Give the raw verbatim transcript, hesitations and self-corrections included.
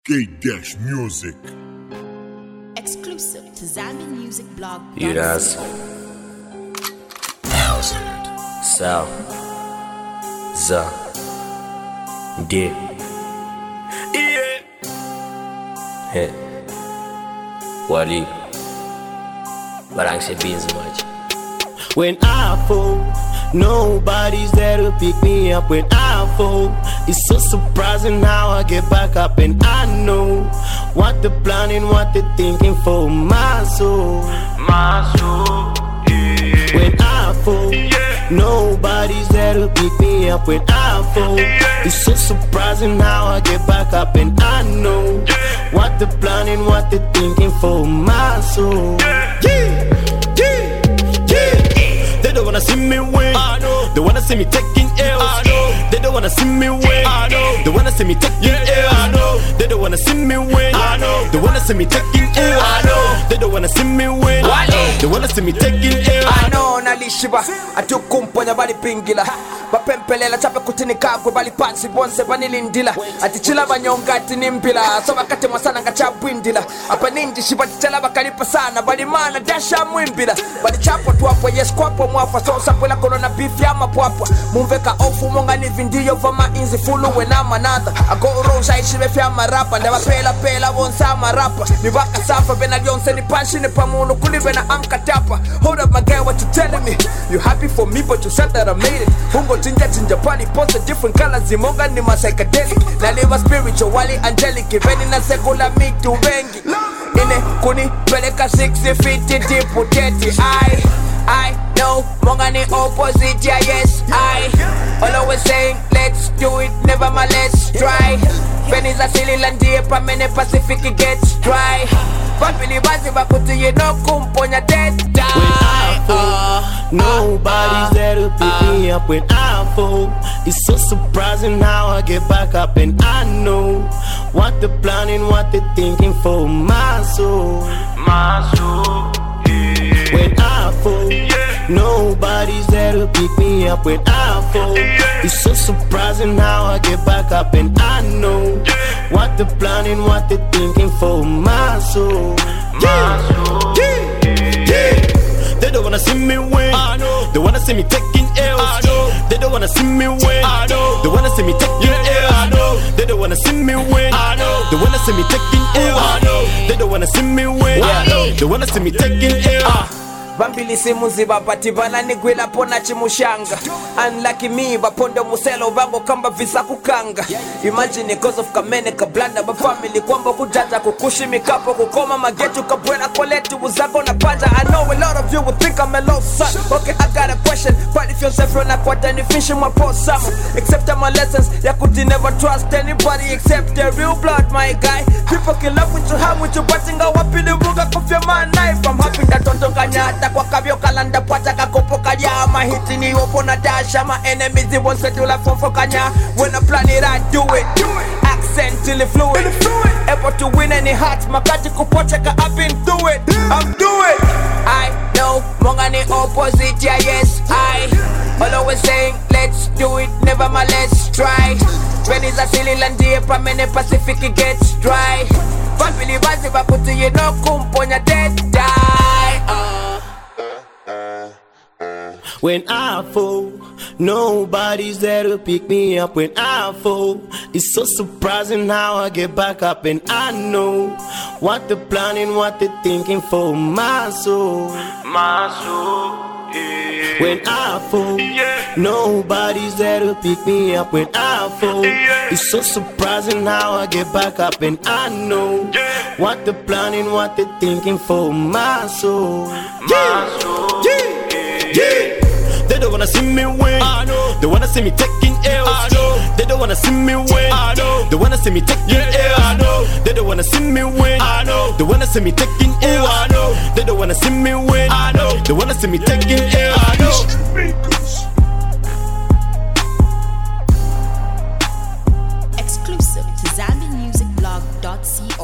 K-Music. Exclusive to Zambian Music Blog. You that's Sal Za D Heh Wali Barang say beans much. When I fall, nobody's there to pick me up. When I fall, it's so surprising how I get back up. And I know what they're planning, what they're thinking for my soul. My soul, yeah. When I fall, Yeah. nobody's there to pick me up. When I fall, Yeah. it's so surprising how I get back up. And I know Yeah. what they're planning, what they're thinking for my soul. Yeah. Yeah, yeah, yeah. They don't wanna see me win. I know. They wanna see me taking L's. I know. They don't wanna see me win. I know. They wanna see me taking Yeah, yeah, L's. I know. They don't wanna see me win. I know. They wanna see me taking L's. I know. They don't wanna see me win. I know. They wanna see me taking L's. ano nalishiba atukumponya bali pingila bapempelela chape kutini kagwe bali pansi bonse banilindila atichila banyonga tinimpila so bakate masana ngachabwindila apa ninji shiba titela bakalipa sana bali mana dasha mwimbila bali chapo tuapo yes kwapo mwafa so sakwela kolona beef ya mapwapwa mumveka ofu monga ni vindiyo vama inzi fulu wena manada ago roja ishibe fya marapa ndaba pela pela bonsa marapa ni baka safa bena lyonse ni panshi ni pamuno kulibe na amkatapa. Hold up my girl, what you telling me? You happy for me but you said that I made it. Hungo jinja jinja pali post different colors zimonga ni ma psychedelic. Na live spiritual wali angelic. Veni na segula me to wengi. Ine kuni peleka sixty feet deep thirty. I I know monga ni opposite yeah yes I always saying let's do it never my let's try. Veni's a silly land deep a many Pacific gets dry. Babili bazi bakuti you no kumponya dead die. When I fall, nobody's there to pick me up. When I fall, it's so surprising how I get back up. And I know what they're planning, what they're thinking for my soul. My soul, yeah. When I fall, Yeah. nobody's there to pick me up. When I fall, Yeah. it's so surprising how I get back up. And I know Yeah. what they're planning, what they're thinking for my soul. My soul, yeah, yeah. They don't wanna see me win. I know. They wanna see me taking L's. I know. They don't wanna see me win. I know. They wanna see me taking Yeah, yeah, I L's. know. They don't wanna see me win. I know. They wanna see me taking L's. I know. They don't wanna see me win. I know. They wanna see me taking L's. Bambili simu ziba pati bana nigwila pona chimushanga. Unlucky me bapondo muselo vango kamba visa kukanga. Imagine cause of kamene kablanda ba family kwamba kujaja kukushi mikapo kukoma magetu kabwela koleti uzako na panja. I know a lot of you would think I'm a low son. Okay, I got a question. But if you're self run a quarter and you fishing my post summer. Except my lessons, ya could never trust anybody except the real blood, my guy. People can love with you, hang with you, but think I want to muga coffee my knife. I'm happy that don't kanyata kwa kabyo kalanda pata kakopo kaya mahiti ni opo na dasha my enemies they won't settle like for kanya. When I plan it I do it, accent till it fluid, able to win any hearts makati kupocheka I've been through it, I'm do it. I know monga ni opposite yeah yes I always saying let's do it never my let's try. When is a silly land deep a many Pacific gets dry. Family bazi bakuti you no kumponya dead die. uh. When I fall, nobody's there to pick me up. When I fall, it's so surprising how I get back up. And I know what they're planning, what they're thinking for my soul. my soul, yeah. When I fall, Yeah. nobody's there to pick me up. When I fall, Yeah. it's so surprising how I get back up. And I know Yeah. what they're planning, what they're thinking for my soul. My soul, yeah, yeah. They don't wanna see me win. I know. They wanna see me taking L's. I know. They don't wanna see me win. I know. They wanna see me taking Yeah, yeah, L's. I know. They don't wanna see me win. I know. They wanna see me taking L's. I know. They don't wanna see me win. I know. They wanna see me taking L's. I know. Exclusive to Zambian Music Blog dot co.